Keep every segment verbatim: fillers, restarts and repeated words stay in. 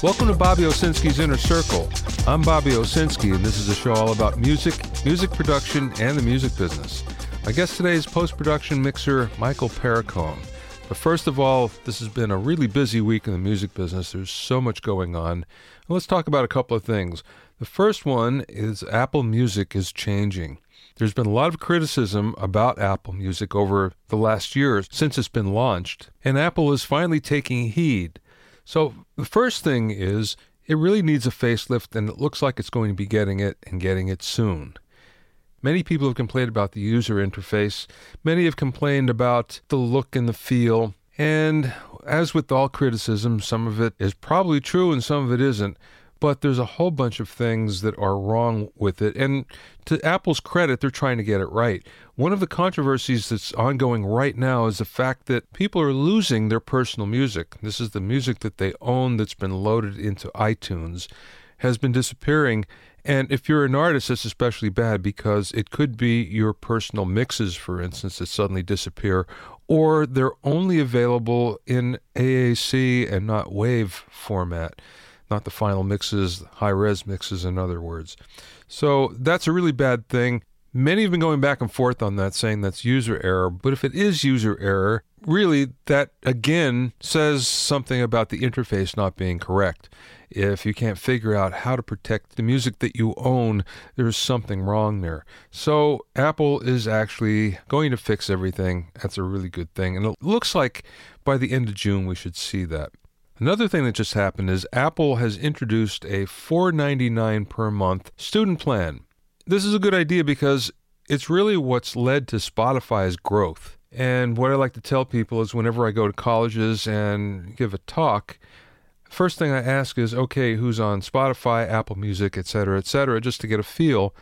Welcome to Bobby Owsinski's Inner Circle. I'm Bobby Owsinski, and this is a show all about music, music production, and the music business. My guest today is post-production mixer Michael Perricone. But first of all, this has been a really busy week in the music business. There's so much going on. Let's talk about a couple of things. The first one is Apple Music is changing. There's been a lot of criticism about Apple Music over the last year since it's been launched, and Apple is finally taking heed. So the first thing is it really needs a facelift, and it looks like it's going to be getting it and getting it soon. Many people have complained about the user interface. Many have complained about the look and the feel. And as with all criticism, some of it is probably true and some of it isn't. But there's a whole bunch of things that are wrong with it. And to Apple's credit, they're trying to get it right. One of the controversies that's ongoing right now is the fact that people are losing their personal music. This is the music that they own that's been loaded into iTunes, has been disappearing. And if you're an artist, that's especially bad because it could be your personal mixes, for instance, that suddenly disappear, or they're only available in A A C and not WAV format. Not the final mixes, high-res mixes, in other words. So that's a really bad thing. Many have been going back and forth on that, saying that's user error. But if it is user error, really that, again, says something about the interface not being correct. If you can't figure out how to protect the music that you own, there's something wrong there. So Apple is actually going to fix everything. That's a really good thing. And it looks like by the end of June we should see that. Another thing that just happened is Apple has introduced a four dollars and ninety-nine cents per month student plan. This is a good idea because it's really what's led to Spotify's growth. And what I like to tell people is whenever I go to colleges and give a talk, first thing I ask is, okay, who's on Spotify, Apple Music, et cetera, et cetera, just to get a feel.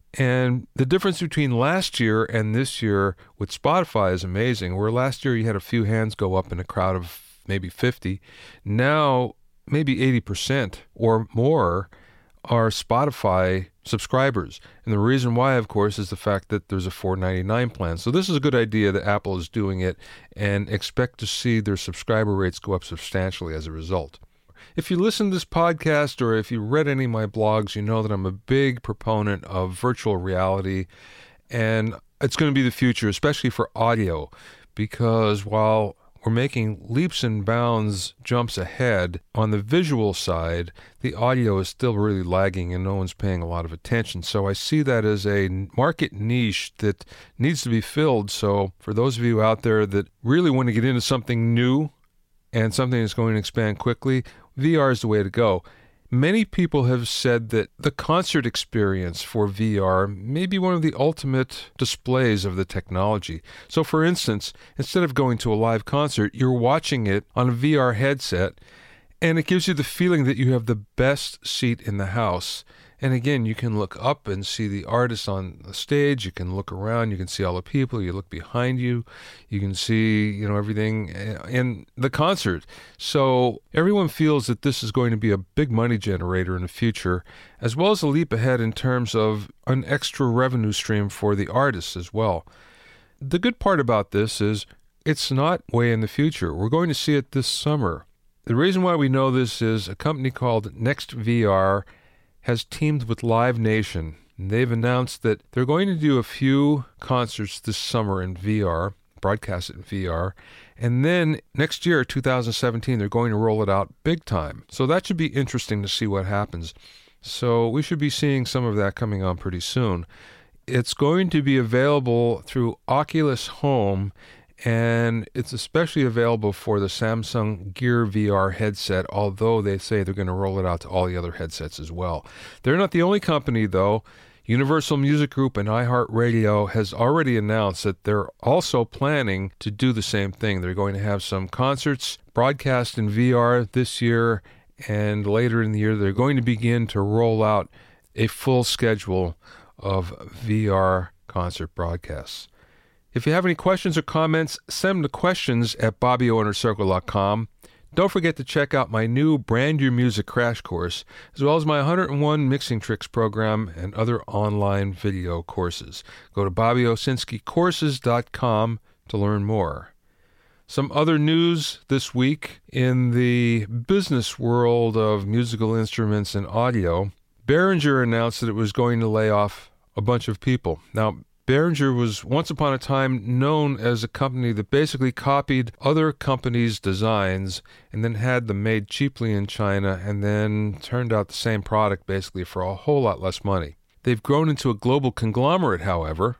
And the difference between last year and this year with Spotify is amazing. Where last year you had a few hands go up in a crowd of maybe fifty. Now, maybe eighty percent or more are Spotify subscribers. And the reason why, of course, is the fact that there's a four dollars and ninety-nine cents plan. So this is a good idea that Apple is doing it, and expect to see their subscriber rates go up substantially as a result. If you listen to this podcast or if you read any of my blogs, you know that I'm a big proponent of virtual reality, and it's going to be the future, especially for audio, because while we're making leaps and bounds, jumps ahead on the visual side, the audio is still really lagging and no one's paying a lot of attention. So I see that as a market niche that needs to be filled. So for those of you out there that really want to get into something new and something that's going to expand quickly, V R is the way to go. Many people have said that the concert experience for V R may be one of the ultimate displays of the technology. So for instance, instead of going to a live concert, you're watching it on a V R headset, and it gives you the feeling that you have the best seat in the house. And again, you can look up and see the artist on the stage. You can look around. You can see all the people. You look behind you. You can see, you know, everything in the concert. So everyone feels that this is going to be a big money generator in the future, as well as a leap ahead in terms of an extra revenue stream for the artists as well. The good part about this is it's not way in the future. We're going to see it this summer. The reason why we know this is a company called NextVR has teamed with Live Nation. And they've announced that they're going to do a few concerts this summer in V R, broadcast it in V R, and then next year, two thousand seventeen, they're going to roll it out big time. So that should be interesting to see what happens. So we should be seeing some of that coming on pretty soon. It's going to be available through Oculus Home, and it's especially available for the Samsung Gear V R headset, although they say they're going to roll it out to all the other headsets as well. They're not the only company, though. Universal Music Group and iHeartRadio has already announced that they're also planning to do the same thing. They're going to have some concerts broadcast in V R this year, and later in the year they're going to begin to roll out a full schedule of V R concert broadcasts. If you have any questions or comments, send them to questions at bobby o inner circle dot com. Don't forget to check out my new Brand Your Music crash course, as well as my one oh one Mixing Tricks program and other online video courses. Go to bobby owsinski courses dot com to learn more. Some other news this week in the business world of musical instruments and audio. Behringer announced that it was going to lay off a bunch of people. Now, Behringer was once upon a time known as a company that basically copied other companies' designs and then had them made cheaply in China and then turned out the same product basically for a whole lot less money. They've grown into a global conglomerate, however,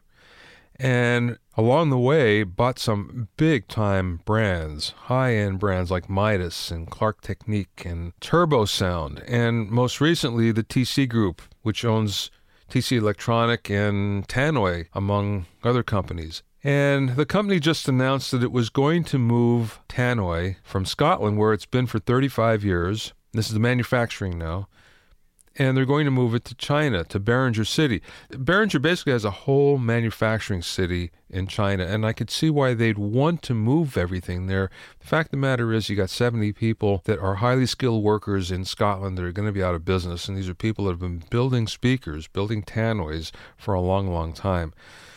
and along the way bought some big-time brands, high-end brands like Midas and Clark Technique and Turbo Sound, and most recently the T C Group, which owns T C Electronic and Tannoy, among other companies. And the company just announced that it was going to move Tannoy from Scotland, where it's been for thirty-five years. This is the manufacturing now. And they're going to move it to China, to Behringer City. Behringer basically has a whole manufacturing city in China, and I could see why they'd want to move everything there. The fact of the matter is you got seventy people that are highly skilled workers in Scotland that are going to be out of business, and these are people that have been building speakers, building tannoys for a long, long time.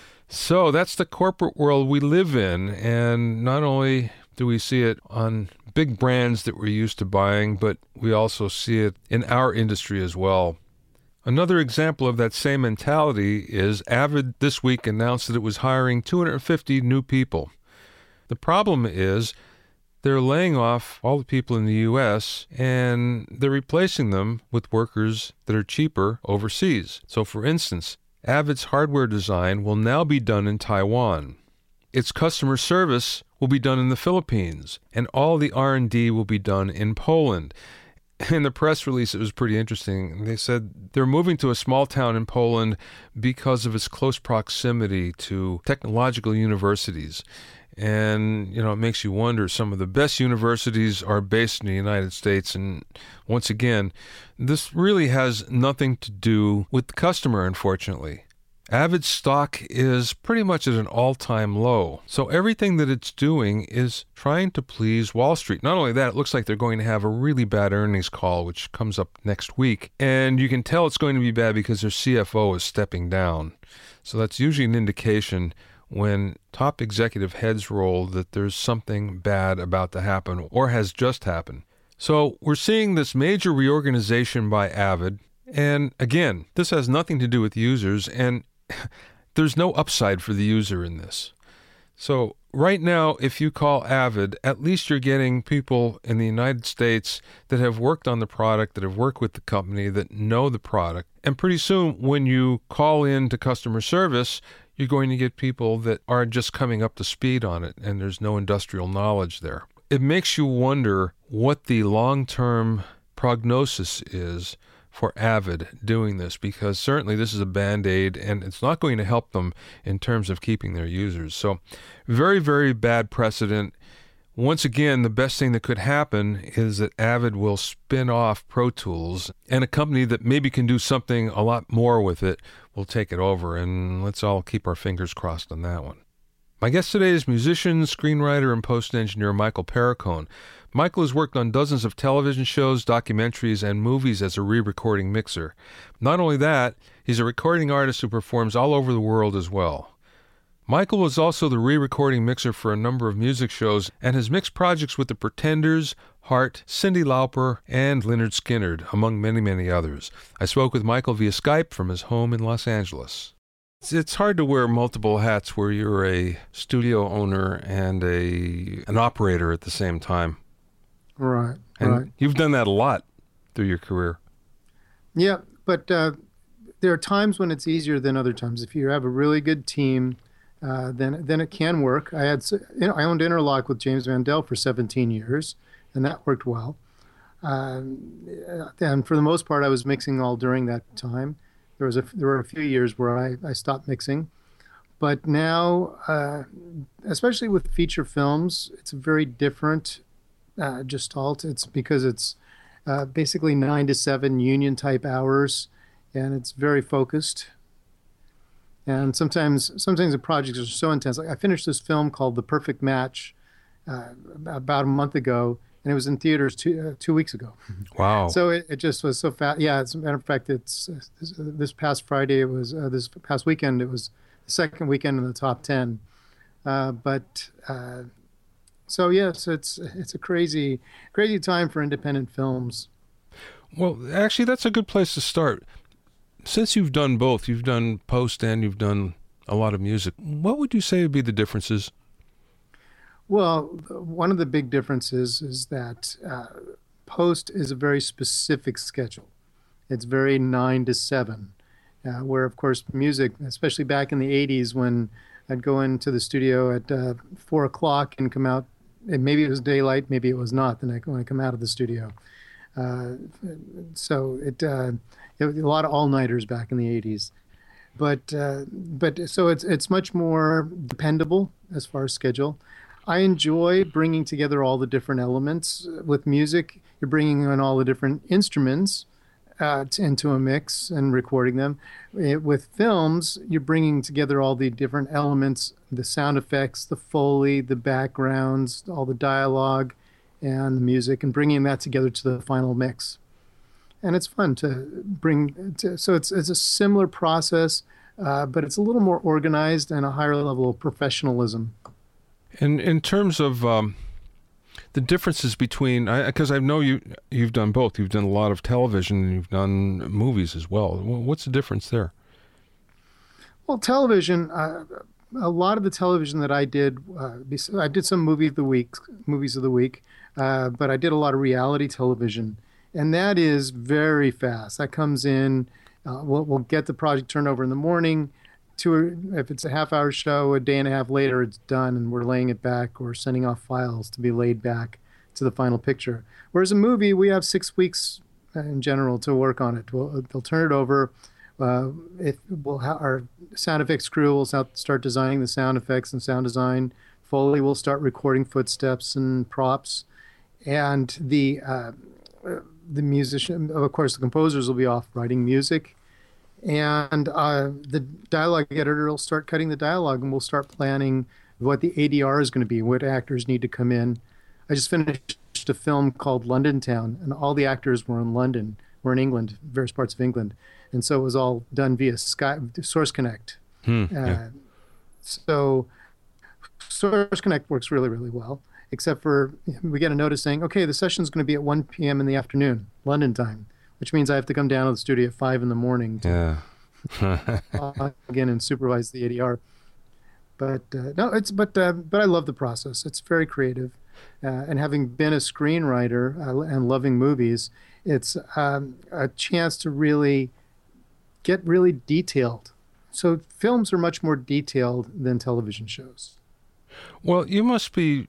So that's the corporate world we live in, and not only do we see it on big brands that we're used to buying, but we also see it in our industry as well. Another example of that same mentality is Avid this week announced that it was hiring two hundred fifty new people. The problem is they're laying off all the people in the U S and they're replacing them with workers that are cheaper overseas. So for instance, Avid's hardware design will now be done in Taiwan. Its customer service will be done in the Philippines, and all the R and D will be done in Poland. In the press release, it was pretty interesting. They said they're moving to a small town in Poland because of its close proximity to technological universities. And, you know, it makes you wonder, some of the best universities are based in the United States. And once again, this really has nothing to do with the customer, unfortunately. Avid's stock is pretty much at an all-time low. So everything that it's doing is trying to please Wall Street. Not only that, it looks like they're going to have a really bad earnings call, which comes up next week. And you can tell it's going to be bad because their C F O is stepping down. So that's usually an indication when top executive heads roll that there's something bad about to happen or has just happened. So we're seeing this major reorganization by Avid. And again, this has nothing to do with users, and there's no upside for the user in this. So right now, if you call Avid, at least you're getting people in the United States that have worked on the product, that have worked with the company, that know the product. And pretty soon, when you call in to customer service, you're going to get people that are just coming up to speed on it, and there's no industrial knowledge there. It makes you wonder what the long-term prognosis is for Avid doing this, because certainly this is a Band-Aid and it's not going to help them in terms of keeping their users. So very, very bad precedent. Once again, the best thing that could happen is that Avid will spin off Pro Tools, and a company that maybe can do something a lot more with it will take it over, and let's all keep our fingers crossed on that one. My guest today is musician, screenwriter, and post-engineer Michael Perricone. Michael has worked on dozens of television shows, documentaries, and movies as a re-recording mixer. Not only that, he's a recording artist who performs all over the world as well. Michael was also the re-recording mixer for a number of music shows and has mixed projects with The Pretenders, Heart, Cyndi Lauper, and Lynyrd Skynyrd, among many, many others. I spoke with Michael via Skype from his home in Los Angeles. It's hard to wear multiple hats where you're a studio owner and a an operator at the same time. Right, and right. You've done that a lot through your career. Yeah, but uh, there are times when it's easier than other times. If you have a really good team, uh, then then it can work. I had you know I owned Interlock with James Vandell for seventeen years, and that worked well. Uh, and for the most part, I was mixing all during that time. There was a there were a few years where I, I stopped mixing. But now, uh, especially with feature films, it's very different. Uh, Gestalt. It's because it's uh, basically nine to seven union type hours, and it's very focused. And sometimes, sometimes the projects are so intense. Like I finished this film called The Perfect Match uh, about a month ago, and it was in theaters two uh, two weeks ago. Wow! So it, it just was so fast. Yeah, as a matter of fact, it's uh, this, uh, this past Friday. It was uh, this past weekend. It was the second weekend in the top ten. Uh, but uh, So yes, it's it's a crazy crazy time for independent films. Well, actually, that's a good place to start. Since you've done both, you've done post and you've done a lot of music, what would you say would be the differences? Well, one of the big differences is that uh, post is a very specific schedule. It's very nine to seven, uh, where of course music, especially back in the eighties when I'd go into the studio at uh, four o'clock and come out, and maybe it was daylight, maybe it was not. Then I, when I come out of the studio, uh, so it, uh, it was a lot of all-nighters back in the eighties. But uh, but so it's it's much more dependable as far as schedule. I enjoy bringing together all the different elements with music. You're bringing in all the different instruments uh, t- into a mix and recording them. Eh, with films, you're bringing together all the different elements, the sound effects, the Foley, the backgrounds, all the dialogue, and the music, and bringing that together to the final mix. And it's fun to bring. To, so it's it's a similar process, uh, but it's a little more organized and a higher level of professionalism. And in terms of um, the differences between, because I, I know you you've done both. You've done a lot of television and you've done movies as well. What's the difference there? Well, television. Uh, a lot of the television that I did, uh, I did some movie of the week, movies of the week, uh, but I did a lot of reality television, and that is very fast. That comes in. Uh, we'll, we'll get the project turned over in the morning. Two, if it's a half-hour show, a day and a half later, it's done, and we're laying it back or sending off files to be laid back to the final picture. Whereas a movie, we have six weeks in general to work on it. We'll, they'll turn it over. Uh, if we'll ha- our sound effects crew will start designing the sound effects and sound design. Foley will start recording footsteps and props, and the uh, the musician, of course, the composers will be off writing music. And uh, the dialogue editor will start cutting the dialogue, and we'll start planning what the A D R is going to be, what actors need to come in. I just finished a film called London Town, and all the actors were in London, were in England, various parts of England. And so it was all done via Skype, Source Connect. Hmm, uh, yeah. So Source Connect works really, really well, except for we get a notice saying, okay, the session's going to be at one p.m. in the afternoon, London time, which means I have to come down to the studio at five in the morning to Yeah. log in and supervise the A D R. But uh, no, it's but uh, but I love the process. It's very creative, uh, and having been a screenwriter uh, and loving movies, it's um, a chance to really get really detailed. So films are much more detailed than television shows. Well, you must be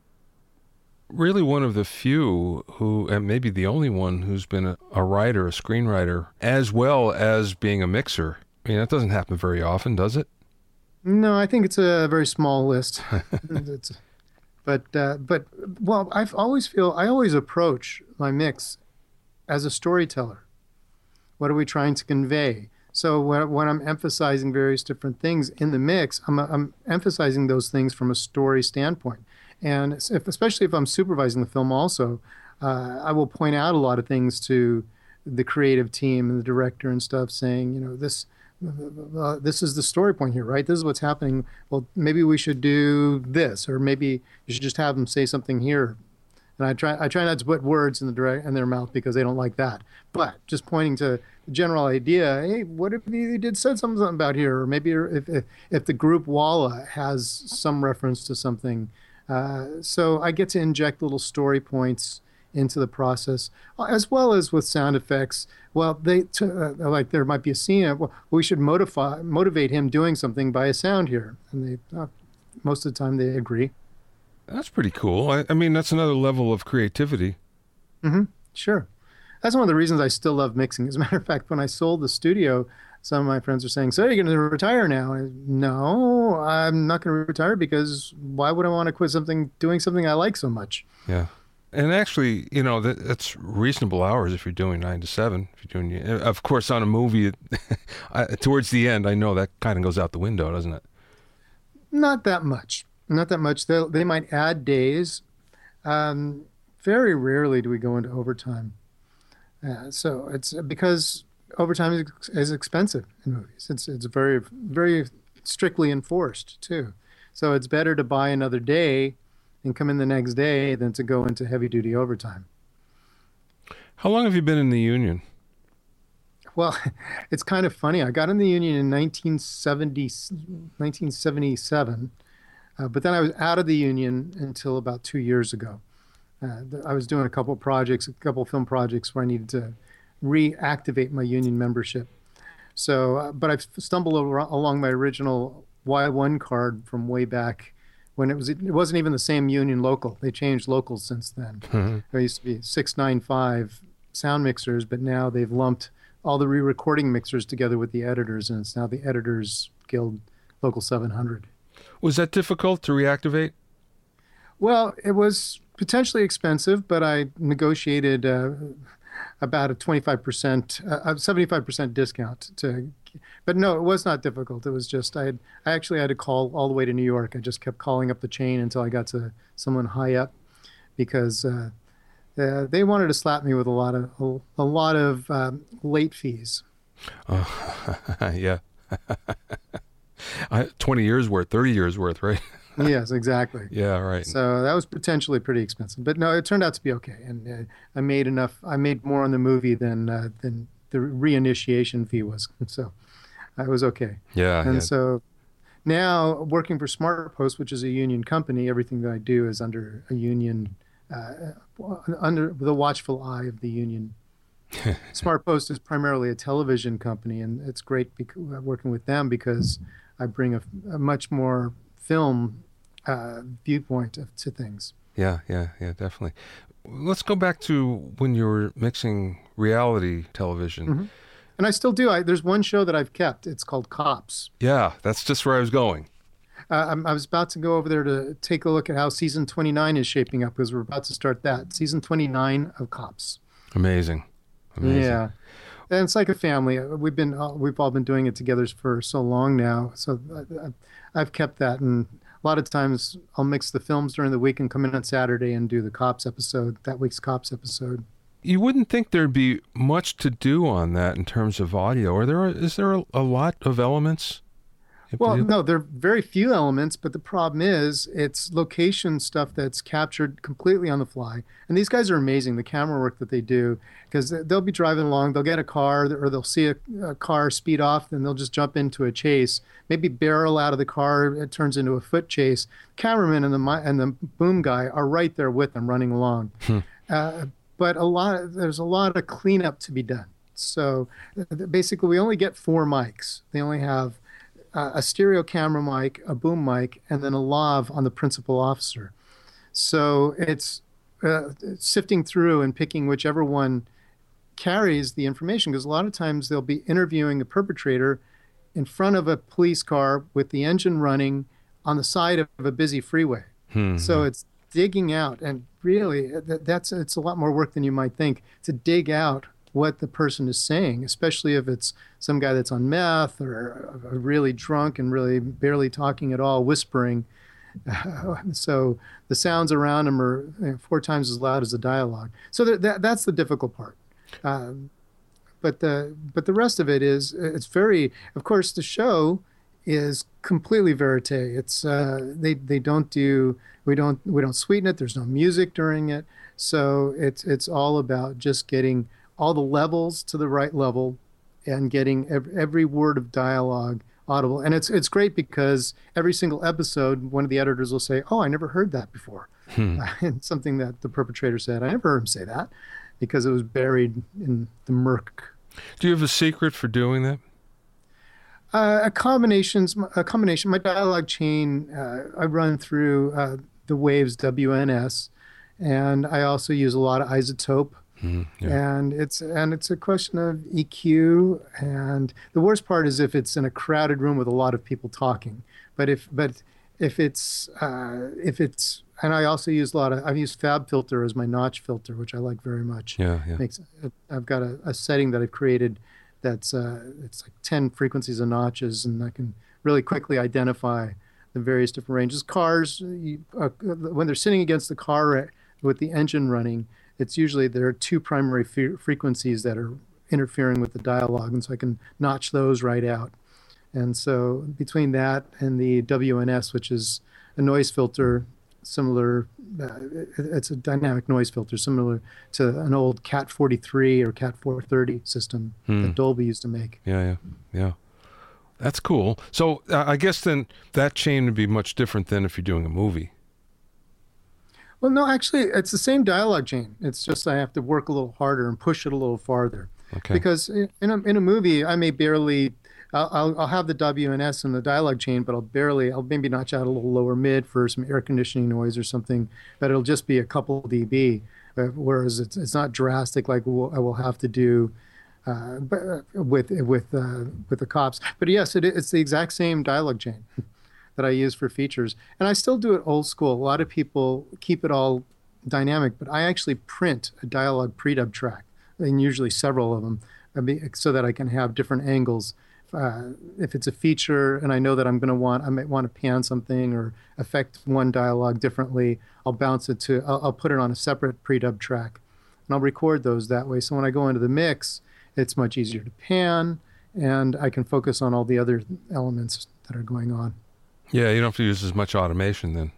really one of the few who, and maybe the only one, who's been a, a writer, a screenwriter, as well as being a mixer. I mean, that doesn't happen very often, does it? No, I think it's a very small list. it's, but uh, but well, I always feel I always approach my mix as a storyteller. What are we trying to convey? So when, when I'm emphasizing various different things in the mix, I'm, I'm emphasizing those things from a story standpoint. And if, especially if I'm supervising the film also, uh, I will point out a lot of things to the creative team and the director and stuff, saying, you know, this uh, this is the story point here, right? This is what's happening. Well, maybe we should do this, or maybe you should just have them say something here. And I try I try not to put words in the direct in their mouth because they don't like that. But just pointing to the general idea, hey, what if they did said something about here? Or maybe if if, if the group Walla has some reference to something. Uh, so I get to inject little story points into the process, as well as with sound effects. Well, they t- uh, like there might be a scene. Uh, well, we should motivate motivate him doing something by a sound here, and they uh, most of the time they agree. That's pretty cool. I, I mean, that's another level of creativity. Mm-hmm. Sure, that's one of the reasons I still love mixing. As a matter of fact, when I sold the studio, some of my friends are saying, "So you're going to retire now?" I, no, I'm not going to retire because why would I want to quit something doing something I like so much? Yeah. And actually, you know, that, that's reasonable hours if you're doing nine to seven. If you're doing, of course, on a movie, I, towards the end, I know that kind of goes out the window, doesn't it? Not that much. Not that much. They they might add days. Um, very rarely do we go into overtime. Uh, so it's because overtime is, is expensive in movies. It's it's very very strictly enforced too. So it's better to buy another day and come in the next day than to go into heavy duty overtime. How long have you been in the union? Well, it's kind of funny. I got in the union in nineteen seventy, nineteen seventy-seven, uh, but then I was out of the union until about two years ago. Uh, I was doing a couple of projects, a couple of film projects where I needed to reactivate my union membership. So, uh, but I've stumbled over, along my original Y one card from way back when it was, it wasn't even the same union local. They changed locals since then. Mm-hmm. There used to be six ninety-five sound mixers, but now they've lumped all the re-recording mixers together with the editors, and it's now the Editors Guild Local seven hundred. Was that difficult to reactivate? Well, it was potentially expensive, but I negotiated uh, about a twenty-five percent, uh, seventy-five percent discount to. But no, it was not difficult. It was just I had, I actually had to call all the way to New York. I just kept calling up the chain until I got to someone high up, because uh, uh, they wanted to slap me with a lot of a, a lot of um, late fees. Oh, yeah. I, twenty years worth, thirty years worth, right? Yes, exactly. Yeah, right. So that was potentially pretty expensive, but no, it turned out to be okay. And uh, I made enough. I made more on the movie than uh, than the reinitiation fee was. So I was okay. Yeah. And yeah. so now working for SmartPost, which is a union company, everything that I do is under a union, uh, under the watchful eye of the union. SmartPost is primarily a television company, and it's great bec- working with them because I bring a, a much more film uh, viewpoint of, to things. Yeah, yeah, yeah, definitely. Let's go back to when you were mixing reality television. Mm-hmm. And I still do. I, there's one show that I've kept. It's called Cops. Yeah, that's just where I was going. Uh, I'm, I was about to go over there to take a look at how season twenty-nine is shaping up, because we're about to start that. Season twenty-nine of Cops. Amazing. Amazing. Yeah. And it's like a family. We've been, we've all been doing it together for so long now. So I, I've kept that. And a lot of times I'll mix the films during the week and come in on Saturday and do the Cops episode, that week's Cops episode. You wouldn't think there'd be much to do on that in terms of audio. Are there? Is there a, a lot of elements? Well, no, there are very few elements, but the problem is it's location stuff that's captured completely on the fly. And these guys are amazing, the camera work that they do, because they'll be driving along, they'll get a car, or they'll see a, a car speed off, then they'll just jump into a chase, maybe barrel out of the car, it turns into a foot chase. Cameraman and the and the boom guy are right there with them running along. Hmm. Uh, but a lot, there's a lot of cleanup to be done. So basically, we only get four mics. They only have Uh, a stereo camera mic, a boom mic, and then a lav on the principal officer. So it's uh, sifting through and picking whichever one carries the information, because a lot of times they'll be interviewing a perpetrator in front of a police car with the engine running on the side of a busy freeway. Mm-hmm. So it's digging out, and really that, that's it's a lot more work than you might think to dig out what the person is saying, especially if it's some guy that's on meth or really drunk and really barely talking at all, whispering. Uh, so the sounds around him are you know, four times as loud as the dialogue. So that, that that's the difficult part. Um, but the but the rest of it is it's very. Of course, the show is completely verite. It's uh, they they don't do we don't we don't sweeten it. There's no music during it. So it's it's all about just getting all the levels to the right level and getting every, every word of dialogue audible. And it's it's great because every single episode, one of the editors will say, oh, I never heard that before. Hmm. Uh, and something that the perpetrator said, I never heard him say that, because it was buried in the murk. Do you have a secret for doing that? Uh, a, combinations, a combination. My dialogue chain, uh, I run through uh, the Waves W N S, and I also use a lot of isotope. Mm, yeah. And it's and it's a question of E Q, and the worst part is if it's in a crowded room with a lot of people talking. But if but if it's uh, if it's and I also use a lot of I've used FabFilter as my notch filter, which I like very much. Yeah, yeah. Makes I've got a, a setting that I've created that's uh, it's like ten frequencies of notches, and I can really quickly identify the various different ranges. Cars, you, uh, when they're sitting against the car with the engine running, it's usually there are two primary fe- frequencies that are interfering with the dialogue, and so I can notch those right out. And so between that and the W N S, which is a noise filter, similar. Uh, it, it's a dynamic noise filter, similar to an old Cat forty-three or Cat four thirty system Hmm. that Dolby used to make. Yeah, yeah, yeah. That's cool. So uh, I guess then that chain would be much different than if you're doing a movie. Well, no, actually, it's the same dialogue chain. It's just I have to work a little harder and push it a little farther. Okay. Because in a, in a movie, I may barely, I'll, I'll, I'll have the W and S in the dialogue chain, but I'll barely, I'll maybe notch out a little lower mid for some air conditioning noise or something, but it'll just be a couple dB. Uh, whereas it's it's not drastic like we'll, I will have to do uh, but, uh, with with uh, with the cops. But yes, it, it's the exact same dialogue chain that I use for features, and I still do it old school. A lot of people keep it all dynamic, but I actually print a dialogue pre-dub track, and usually several of them, I mean, so that I can have different angles. Uh, if it's a feature and I know that I'm going to want, I might want to pan something or affect one dialogue differently, I'll bounce it to, I'll, I'll put it on a separate pre-dub track, and I'll record those that way. So when I go into the mix, it's much easier to pan, and I can focus on all the other elements that are going on. Yeah, you don't have to use as much automation then.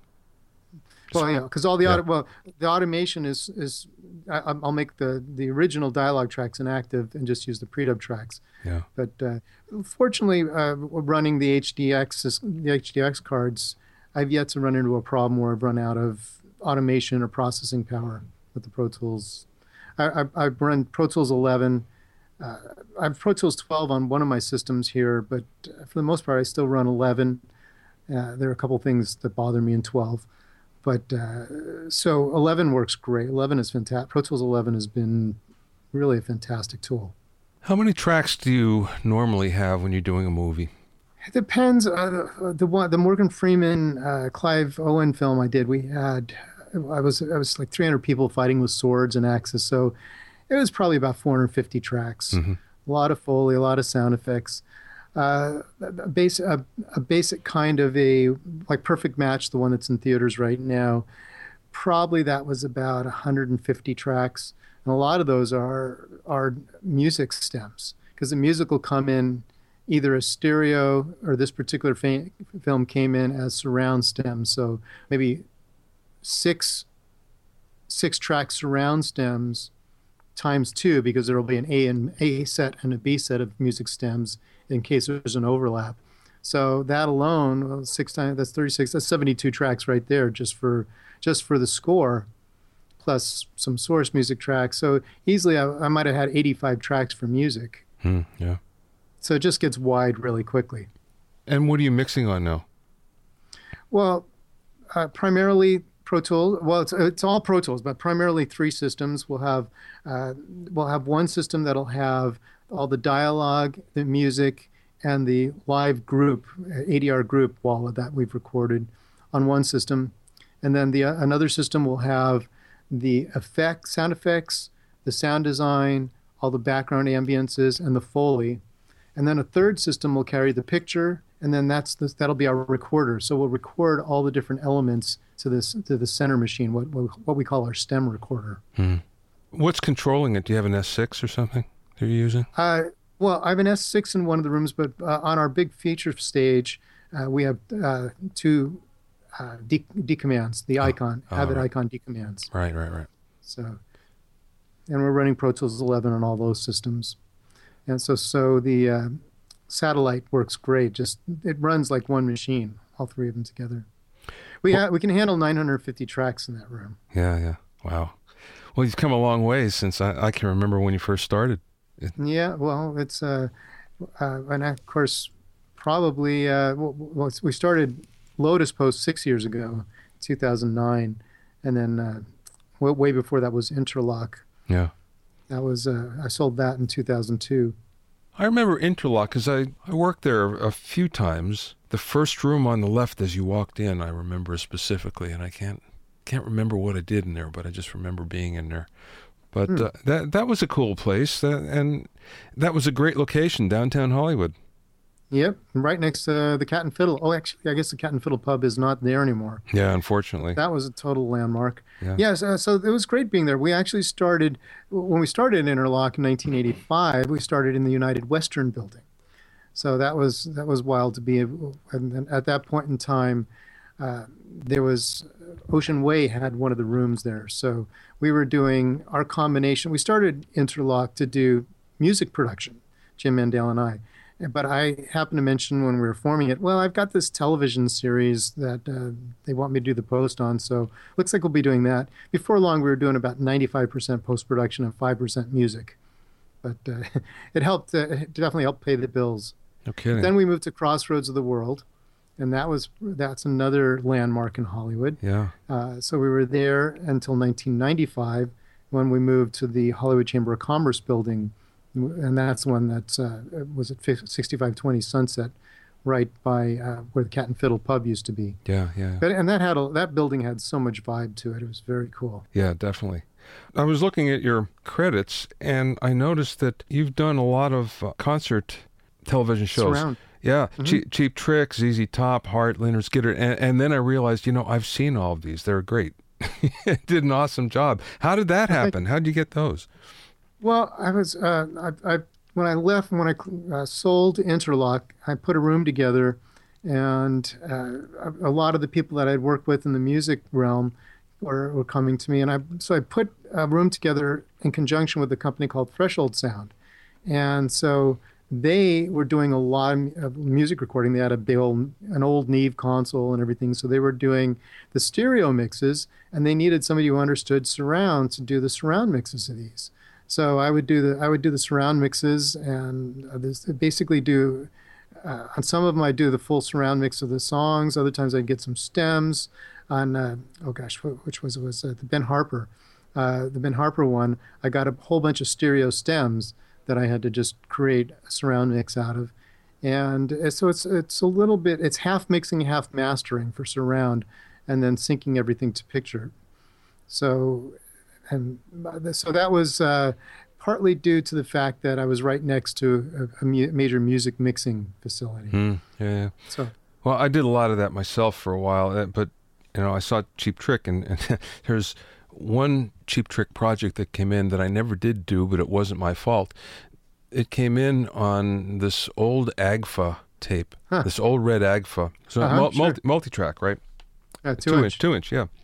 Well, yeah, because all the Yeah. auto, well, the automation is is I, I'll make the the original dialogue tracks inactive and just use the pre-dub tracks. Yeah. But uh, fortunately, uh, running the H D X sys- the H D X cards, I've yet to run into a problem where I've run out of automation or processing power with the Pro Tools. I, I, I've run Pro Tools eleven. Uh, I have Pro Tools twelve on one of my systems here, but uh, for the most part, I still run eleven. Uh, there are a couple things that bother me in twelve. But uh, so eleven works great. eleven is fantastic. Pro Tools eleven has been really a fantastic tool. How many tracks do you normally have when you're doing a movie? It depends. Uh, the, the one, the Morgan Freeman, uh, Clive Owen film I did, we had, I was, I was like three hundred people fighting with swords and axes. So it was probably about four hundred fifty tracks. Mm-hmm. A lot of Foley, a lot of sound effects. Uh, a, base, a, a basic kind of a, like Perfect Match, the one that's in theaters right now, probably that was about one hundred fifty tracks. And a lot of those are, are music stems, because the music will come in either as stereo, or this particular fa- film came in as surround stems. So maybe six, six track surround stems times two, because there will be an A and A set and a B set of music stems in case there's an overlap. So that alone, well, six times, that's thirty-six, that's seventy-two tracks right there just for just for the score, plus some source music tracks. So easily I, I might have had eighty-five tracks for music. Hmm, yeah. So it just gets wide really quickly. And what are you mixing on now? Well, uh, primarily Pro Tools. Well, it's, it's all Pro Tools, but primarily three systems. We'll have uh, we'll have one system that'll have all the dialogue, the music, and the live group, A D R group wall that we've recorded on one system. And then the uh, another system will have the effects, sound effects, the sound design, all the background ambiences, and the Foley. And then a third system will carry the picture, and then that's the, that'll be our recorder. So we'll record all the different elements to this to the center machine, what what we call our stem recorder. Hmm. What's controlling it? Do you have an S six or something that you're using? Uh, well, I have an S six in one of the rooms, but uh, on our big feature stage, uh, we have uh, two uh, D, D commands, the icon, oh, Avid right. icon D commands. Right, right, right. So, and we're running Pro Tools eleven on all those systems. And so, so the uh, satellite works great. Just it runs like one machine, all three of them together. We Well- ha- we can handle nine hundred fifty tracks in that room. Yeah, yeah. Wow. Well, you've come a long way since I, I can remember when you first started. Yeah, well, it's uh, uh and of course, probably uh, well, well, we started Lotus Post six years ago, two thousand nine, and then uh, way, way before that was Interlock. Yeah. That was uh, I sold that in two thousand two. I remember Interlock because I, I worked there a few times. The first room on the left as you walked in, I remember specifically, and I can't can't remember what I did in there, but I just remember being in there. But Hmm. uh, that that was a cool place, that, and that was a great location, downtown Hollywood. Yep, right next to the Cat and Fiddle. Oh, actually, I guess the Cat and Fiddle pub is not there anymore. Yeah, unfortunately. That was a total landmark. Yeah. Yes, uh, so it was great being there. We actually started, when we started Interlock in nineteen eighty-five, we started in the United Western Building. So that was that was wild to be able, and, and at that point in time, uh, there was Ocean Way had one of the rooms there. So we were doing our combination. We started Interlock to do music production, Jim Mandel and I. But I happened to mention when we were forming it, well, I've got this television series that uh, they want me to do the post on, so looks like we'll be doing that. Before long, we were doing about ninety-five percent post-production and five percent music. But uh, it helped, uh, it definitely helped pay the bills. No kidding. Then we moved to Crossroads of the World, and that was that's another landmark in Hollywood. Yeah. Uh, so we were there until nineteen ninety-five when we moved to the Hollywood Chamber of Commerce building. And that's one that uh, was at sixty-five twenty Sunset, right by uh, where the Cat and Fiddle pub used to be. Yeah, yeah. But, and that had a, that building had so much vibe to it. It was very cool. Yeah, definitely. I was looking at your credits, and I noticed that you've done a lot of uh, concert television shows. Surround. Yeah, Mm-hmm. Cheap, Cheap Trick, Z Z Top, Heart, Lynyrd Skynyrd, and, and then I realized, you know, I've seen all of these. They're great. Did an awesome job. How did that happen? How did you get those? Well, I was uh, I, I when I left when I uh, sold Interlock, I put a room together, and uh, a, a lot of the people that I'd worked with in the music realm were, were coming to me, and I so I put a room together in conjunction with a company called Threshold Sound, and so they were doing a lot of music recording. They had a big old, an old Neve console and everything, so they were doing the stereo mixes, and they needed somebody who understood surround to do the surround mixes of these. So I would do the I would do the surround mixes, and uh, this, basically do uh, on some of them I do the full surround mix of the songs. Other times I'd get some stems. On uh, oh gosh, which was was uh, the Ben Harper, uh, the Ben Harper one. I got a whole bunch of stereo stems that I had to just create a surround mix out of, and uh, so it's it's a little bit it's half mixing, half mastering for surround, and then syncing everything to picture. So. And so that was uh, partly due to the fact that I was right next to a, a mu- major music mixing facility. Mm, yeah, yeah. So, well, I did a lot of that myself for a while, but you know, I saw Cheap Trick, and, and there's one Cheap Trick project that came in that I never did do, but it wasn't my fault. It came in on this old A G F A tape, huh. this old red A G F A, so uh-huh, mul- sure. multi multi-track, right? Uh, two, two inch. inch, two inch, yeah.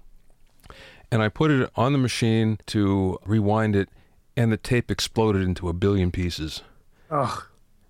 And I put it on the machine to rewind it, and the tape exploded into a billion pieces. Ugh.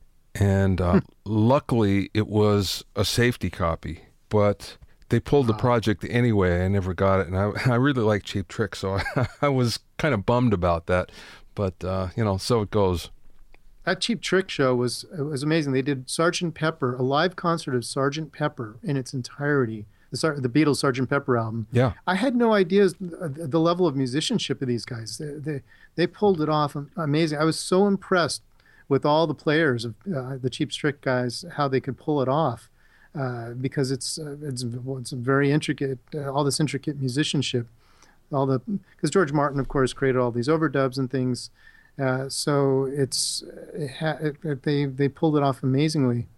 And uh, luckily, it was a safety copy, but they pulled the project anyway. I never got it, and I, I really like Cheap Trick, so I, I was kind of bummed about that. But, uh, you know, so it goes. That Cheap Trick show was it was amazing. They did Sergeant Pepper, a live concert of Sergeant Pepper in its entirety. The, the Beatles' Sergeant Pepper album. Yeah. I had no idea the, the level of musicianship of these guys. They, they, they pulled it off amazing. I was so impressed with all the players of uh, the Cheap Trick guys, how they could pull it off, uh, because it's, uh, it's it's very intricate, uh, all this intricate musicianship, all the because George Martin, of course, created all these overdubs and things. Uh, so it's it ha- it, it, they they pulled it off amazingly.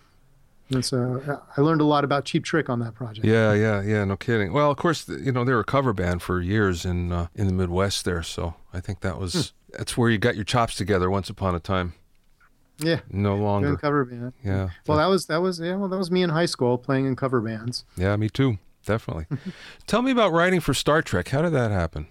And so uh, I learned a lot about Cheap Trick on that project. Yeah, yeah, yeah, no kidding. Well, of course, you know, they were a cover band for years in uh, in the Midwest there, so I think that was, hmm. that's where you got your chops together once upon a time. Yeah. No longer. Doing cover band. Yeah. Well, that was, that was, yeah, well, that was me in high school playing in cover bands. Yeah, me too. Definitely. Tell me about writing for Star Trek. How did that happen?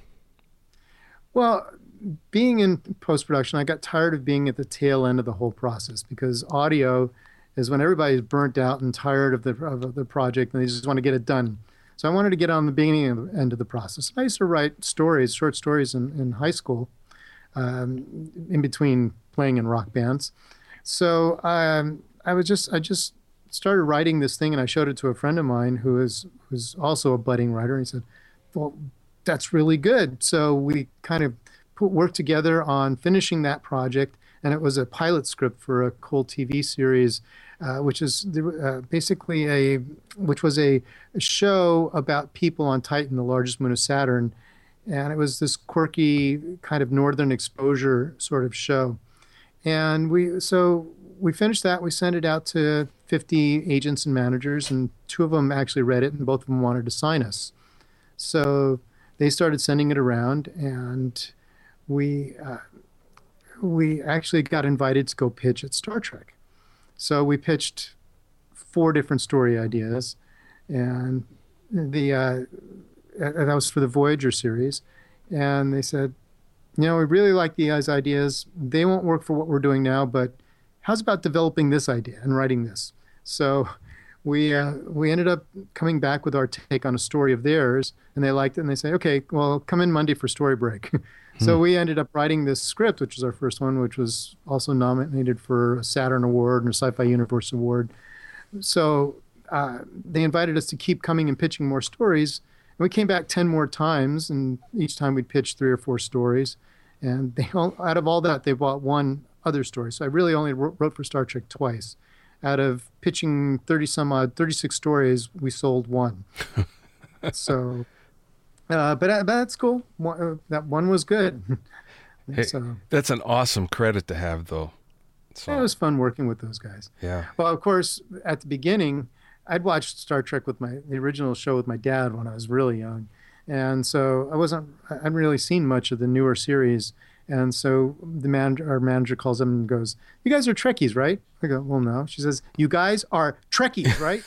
Well, being in post-production, I got tired of being at the tail end of the whole process, because audio is when everybody's burnt out and tired of the of the project and they just want to get it done. So I wanted to get on the beginning of the end of the process. I used to write stories, short stories in, in high school, um, in between playing in rock bands. So um, I was just I just started writing this thing, and I showed it to a friend of mine who is who's also a budding writer. And he said, "Well, that's really good." So we kind of put work together on finishing that project, and it was a pilot script for a cool T V series. Uh, which is uh, basically a, which was a, a show about people on Titan, the largest moon of Saturn, and it was this quirky kind of northern exposure sort of show. And we, so we finished that. We sent it out to fifty agents and managers, and two of them actually read it, and both of them wanted to sign us. So they started sending it around, and we uh, we actually got invited to go pitch at Star Trek. So we pitched four different story ideas, and the uh, that was for the Voyager series, and they said, you know, we really like these ideas. They won't work for what we're doing now, but how's about developing this idea and writing this? So we uh, we ended up coming back with our take on a story of theirs, and they liked it, and they say, okay, well, come in Monday for story break. So we ended up writing this script, which was our first one, which was also nominated for a Saturn Award and a Sci-Fi Universe Award. So uh, they invited us to keep coming and pitching more stories. And we came back ten more times, and each time we'd pitch three or four stories. And they all, out of all that, they bought one other story. So I really only wrote for Star Trek twice. Out of pitching thirty some odd, thirty-six stories, we sold one. So... Uh, but, uh, but that's cool. One, uh, that one was good. Hey, so, that's an awesome credit to have, though. So, yeah, it was fun working with those guys. Yeah. Well, of course, at the beginning, I'd watched Star Trek with my the original show with my dad when I was really young, and so I wasn't. I hadn't really seen much of the newer series. And so the man, our manager calls them and goes, "You guys are Trekkies, right?" I go, "Well, no." She says, "You guys are Trekkies, right?"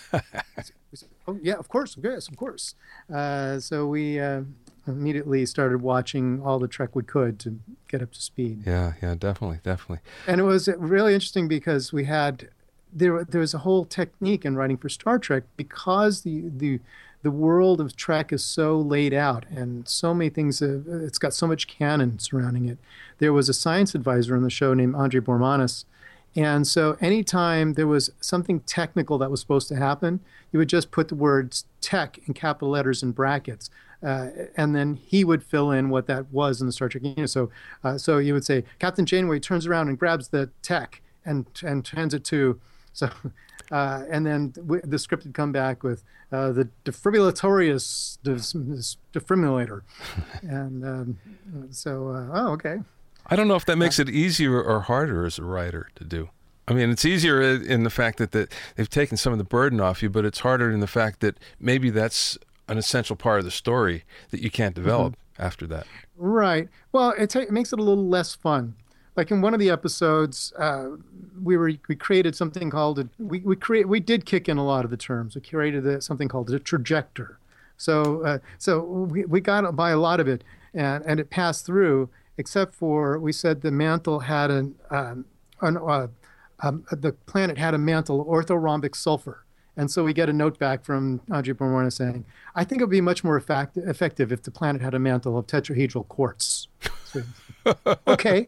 We said, "Oh, yeah, of course, yes, of course." Uh, so we uh, immediately started watching all the Trek we could to get up to speed. Yeah, yeah, definitely, definitely. And it was really interesting because we had there there was a whole technique in writing for Star Trek because the the the world of Trek is so laid out and so many things. Have, it's got so much canon surrounding it. There was a science advisor on the show named Andre Bormanis. And so anytime there was something technical that was supposed to happen, you would just put the words tech in capital letters in brackets. Uh, and then he would fill in what that was in the Star Trek universe. So, uh, so you would say, Captain Janeway turns around and grabs the tech and and hands it to, so, uh, and then w- the script would come back with uh, the defibrillatorius defibrillator. And um, so, uh, oh, okay. I don't know if that makes it easier or harder as a writer to do. I mean, it's easier in the fact that, that they've taken some of the burden off you, but it's harder in the fact that maybe that's an essential part of the story that you can't develop mm-hmm. after that. Right. Well, it, ta- it makes it a little less fun. Like in one of the episodes, uh, we were we created something called a, we we create we did kick in a lot of the terms. We created a, something called a trajector. So uh, so we we got by a lot of it, and and it passed through. Except for we said the mantle had an, um, an uh, um, the planet had a mantle of orthorhombic sulfur, and so we get a note back from Andre Bormanis saying, "I think it would be much more effect- effective if the planet had a mantle of tetrahedral quartz." So, okay,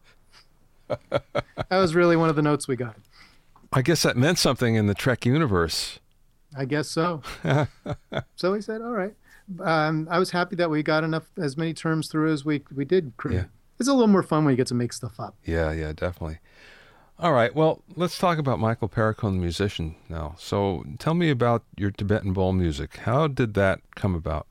that was really one of the notes we got. I guess that meant something in the Trek universe. I guess so. So we said, "All right." Um, I was happy that we got enough, as many terms through as we we did create. Yeah. It's a little more fun when you get to make stuff up. Yeah, yeah, definitely. All right, well, let's talk about Michael Perricone, the musician now. So tell me about your Tibetan bowl music. How did that come about?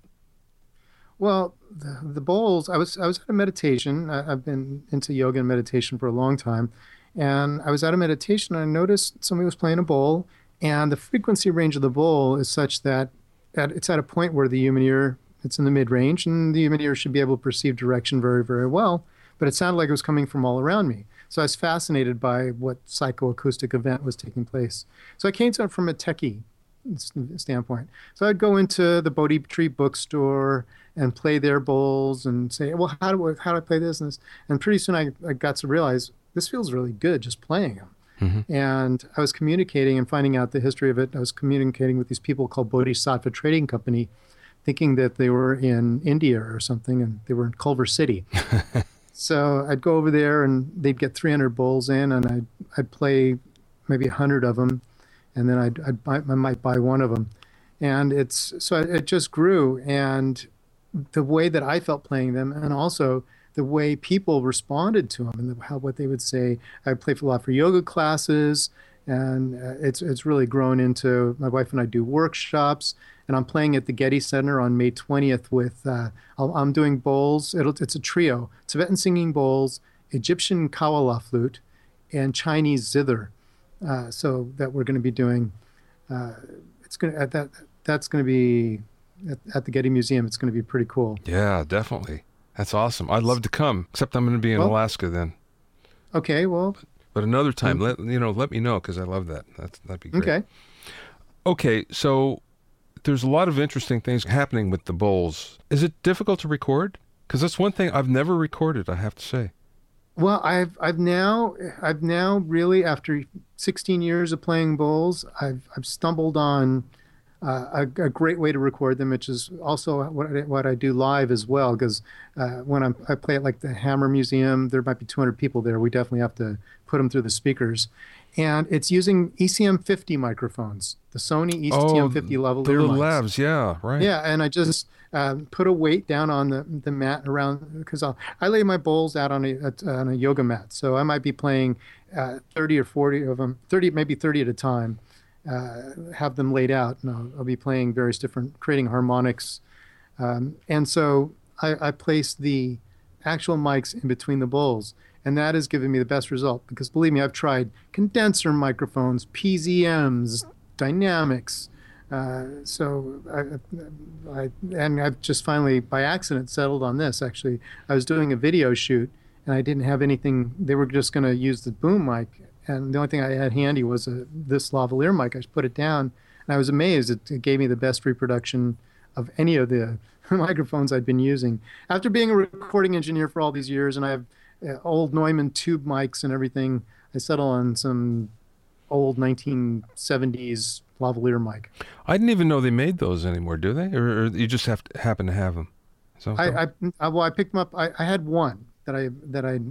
Well, the, the bowls, I was I was at a meditation. I, I've been into yoga and meditation for a long time. And I was at a meditation and I noticed somebody was playing a bowl, and the frequency range of the bowl is such that at, it's at a point where the human ear, it's in the mid-range, and the human ear should be able to perceive direction very, very well. But it sounded like it was coming from all around me. So I was fascinated by what psychoacoustic event was taking place. So I came to it from a techie standpoint. So I'd go into the Bodhi Tree bookstore and play their bowls and say, well, how do I, how do I play this and this? And pretty soon I, I got to realize this feels really good just playing them. Mm-hmm. And I was communicating and finding out the history of it. I was communicating with these people called Bodhisattva Trading Company, thinking that they were in India or something, and they were in Culver City. So I'd go over there, and they'd get three hundred bowls in, and I'd, I'd play maybe one hundred of them, and then I'd, I'd buy, I might buy one of them. And it's so it just grew, and the way that I felt playing them, and also the way people responded to them, and the, how what they would say. I play a lot for yoga classes, and uh, it's it's really grown into, my wife and I do workshops, and I'm playing at the Getty Center on May twentieth with, uh, I'll, I'm doing bowls. It'll, it's a trio, Tibetan singing bowls, Egyptian kawala flute, and Chinese zither. Uh, so that we're going to be doing, uh, it's going to, that, that's going to be at, at the Getty Museum. It's going to be pretty cool. Yeah, definitely. That's awesome. I'd love to come, except I'm going to be in well, Alaska then. Okay, well. But, but another time, um, let you know, let me know, because I love that. That's, that'd be great. Okay. Okay, so there's a lot of interesting things happening with the bowls. Is it difficult to record? Because that's one thing I've never recorded, I have to say. Well, I've I've now I've now really, after sixteen years of playing bowls, I've I've stumbled on uh, a, a great way to record them, which is also what I, what I do live as well. Because uh, when I'm, I play at like the Hammer Museum, there might be two hundred people there. We definitely have to put them through the speakers, and it's using E C M fifty microphones, the Sony E C M fifty oh, lavalier the little mics. labs, yeah, right. Yeah, and I just um, put a weight down on the, the mat around, because I lay my bowls out on a, on a yoga mat. So I might be playing uh, thirty or forty of them, thirty, maybe thirty at a time, uh, have them laid out. And I'll, I'll be playing various different, creating harmonics. Um, and so I, I place the actual mics in between the bowls. And that has given me the best result, because believe me, I've tried condenser microphones, P Z Ms, dynamics. Uh, so I, I, and I've just finally, by accident, settled on this. Actually, I was doing a video shoot, and I didn't have anything. They were just going to use the boom mic, and the only thing I had handy was a, this lavalier mic. I just put it down, and I was amazed. It, it gave me the best reproduction of any of the microphones I'd been using. After being a recording engineer for all these years, and I have uh, old Neumann tube mics and everything, I settled on some old nineteen seventies lavalier mic. I didn't even know they made those anymore, do they? Or, or you just have to happen to have them? So I, I, I well, I picked them up. I, I had one that I that I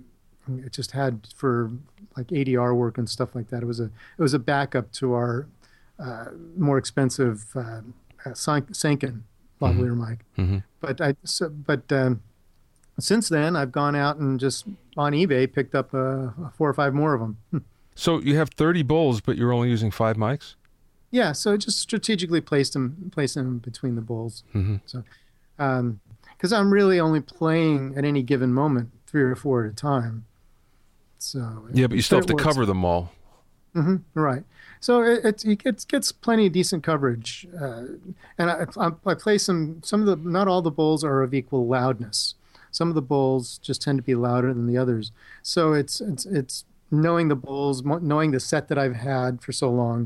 uh, just had for like A D R work and stuff like that. It was a it was a backup to our uh, more expensive uh, uh, Sanken lavalier mm-hmm. mic. Mm-hmm. But I so, but um, since then I've gone out and just on eBay picked up uh, four or five more of them. So you have thirty bowls, but you're only using five mics? Yeah, so just strategically placed them, placed them between the bowls. Mm-hmm. So, because um, I'm really only playing at any given moment three or four at a time. So yeah, but you still have to works. cover them all. Mm-hmm, right. So it, it, it gets, gets plenty of decent coverage, uh, and I, I, I play some. Some of the not all the bowls are of equal loudness. Some of the bowls just tend to be louder than the others. So it's it's it's knowing the bowls, knowing the set that I've had for so long.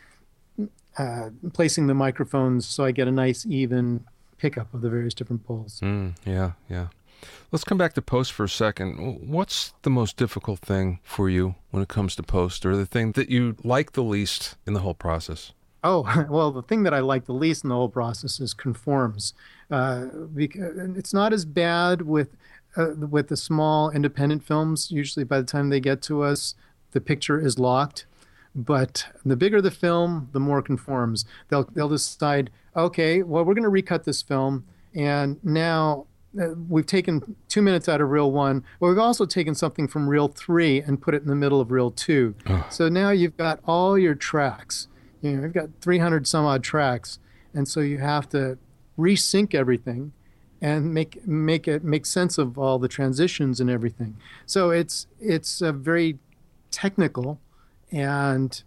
Uh, placing the microphones so I get a nice even pickup of the various different bowls. Mm, yeah, yeah. Let's come back to post for a second. What's the most difficult thing for you when it comes to post, or the thing that you like the least in the whole process? Oh, well, the thing that I like the least in the whole process is conforms. Uh, because it's not as bad with uh, with the small independent films. Usually by the time they get to us, the picture is locked. But the bigger the film, the more conforms. They'll they'll decide, okay, well, we're going to recut this film, and now uh, we've taken two minutes out of reel one. Well, we've also taken something from reel three and put it in the middle of reel two. Oh. So now you've got all your tracks. You know, you've got three hundred some odd tracks, and so you have to resync everything and make make it make sense of all the transitions and everything. So it's it's a very technical and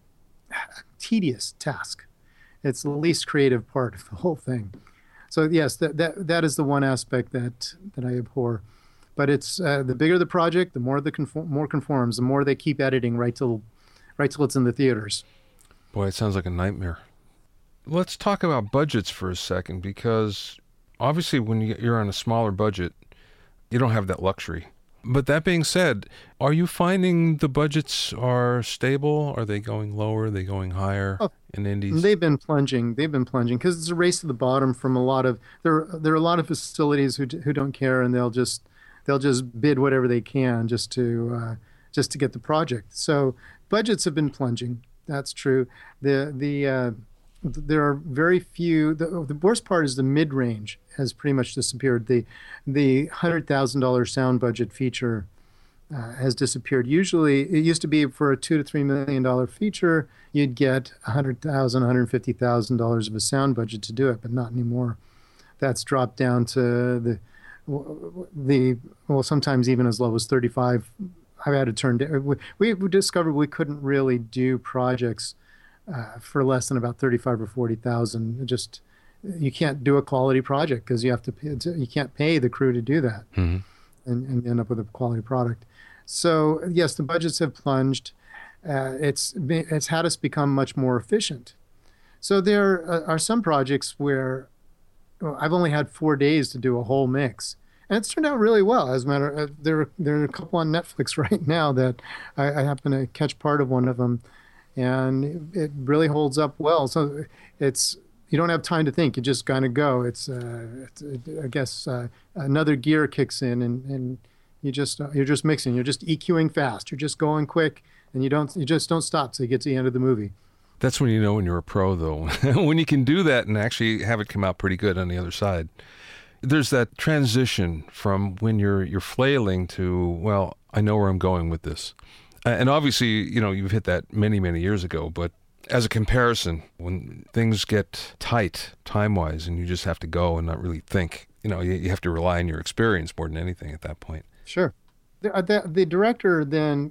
tedious task. It's the least creative part of the whole thing. So yes, that that, that is the one aspect that, that I abhor. But it's uh, the bigger the project, the more the conform, more conforms, the more they keep editing right till right till it's in the theaters. Boy, it sounds like a nightmare. Let's talk about budgets for a second, because obviously when you're on a smaller budget, you don't have that luxury. But that being said, are you finding the budgets are stable? Are they going lower? Are they going higher oh, in indies? They've been plunging. They've been plunging because it's a race to the bottom from a lot of there. There are a lot of facilities who who don't care, and they'll just they'll just bid whatever they can just to uh, just to get the project. So budgets have been plunging. That's true. The the uh, there are very few. The, the worst part is the mid-range has pretty much disappeared. The the one hundred thousand dollars sound budget feature uh, has disappeared. Usually, it used to be for a two to three million dollar feature, you'd get one hundred thousand dollars, one hundred fifty thousand dollars of a sound budget to do it, but not anymore. That's dropped down to the the well, sometimes even as low as thirty-five. I've had to turn down. We we discovered we couldn't really do projects uh, for less than about thirty-five or forty thousand. Just you can't do a quality project because you have to pay, you can't pay the crew to do that, mm-hmm. and, and end up with a quality product. So yes, the budgets have plunged. Uh, it's it's had us become much more efficient. So there uh, are some projects where well, I've only had four days to do a whole mix. And it's turned out really well. As a matter of uh, there, there are a couple on Netflix right now that I, I happen to catch part of one of them. And it really holds up well. So it's you don't have time to think. You just kind of go. It's, uh, it's I guess, uh, another gear kicks in, and, and you just uh, you're just mixing. You're just EQing fast. You're just going quick, and you don't you just don't stop till you get to the end of the movie. That's when you know when you're a pro, though. When you can do that and actually have it come out pretty good on the other side. There's that transition from when you're you're flailing to, well, I know where I'm going with this. And obviously, you know, you've hit that many, many years ago, but as a comparison, when things get tight time-wise and you just have to go and not really think, you know, you, you have to rely on your experience more than anything at that point. Sure. The, the, the director then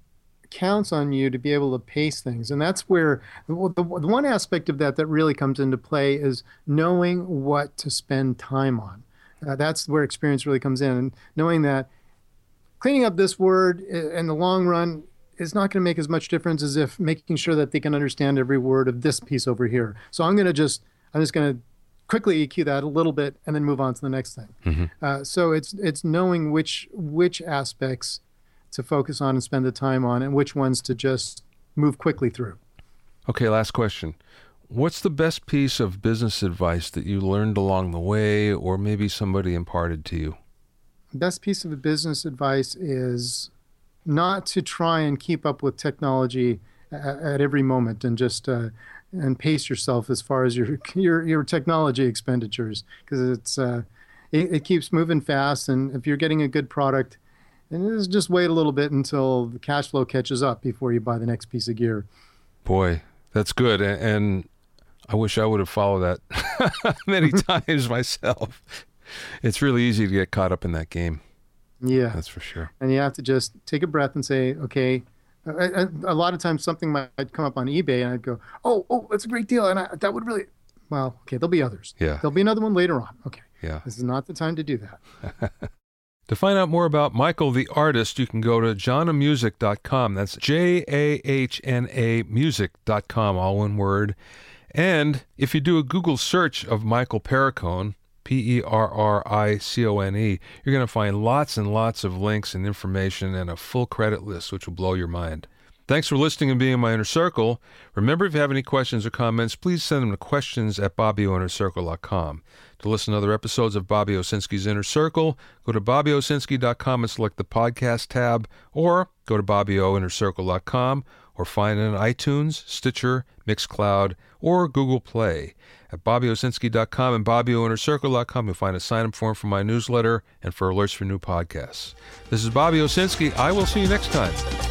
counts on you to be able to pace things. And that's where the, the, the one aspect of that that really comes into play is knowing what to spend time on. Uh, that's where experience really comes in. And knowing that cleaning up this word in the long run is not going to make as much difference as if making sure that they can understand every word of this piece over here. So I'm going to just, I'm just going to quickly E Q that a little bit and then move on to the next thing. Mm-hmm. Uh, so it's it's knowing which which aspects to focus on and spend the time on, and which ones to just move quickly through. Okay, last question. What's the best piece of business advice that you learned along the way, or maybe somebody imparted to you? The best piece of business advice is not to try and keep up with technology at, at every moment and just uh, and pace yourself as far as your your, your technology expenditures, because it's uh, it, it keeps moving fast. And if you're getting a good product, and just wait a little bit until the cash flow catches up before you buy the next piece of gear. Boy, that's good. And, and I wish I would have followed that many times myself. It's really easy to get caught up in that game. Yeah. That's for sure. And you have to just take a breath and say, okay, a, a lot of times something might come up on eBay and I'd go, oh, oh, that's a great deal. And I, that would really, well, okay, there'll be others. Yeah. There'll be another one later on. Okay. Yeah. This is not the time to do that. To find out more about Michael the artist, you can go to jahna music dot com. That's J A H N A music dot com, all one word. And if you do a Google search of Michael Perricone, P E R R I C O N E, you're going to find lots and lots of links and information and a full credit list, which will blow your mind. Thanks for listening and being in my inner circle. Remember, if you have any questions or comments, please send them to questions at bobby o inner circle dot com. To listen to other episodes of Bobby Owsinski's Inner Circle, go to bobby owsinski dot com and select the podcast tab, or go to bobby o inner circle dot com, or find it on iTunes, Stitcher, Mixcloud, or Google Play. At bobby owsinski dot com and bobby o inner circle dot com, you'll find a sign-up form for my newsletter and for alerts for new podcasts. This is Bobby Owsinski. I will see you next time.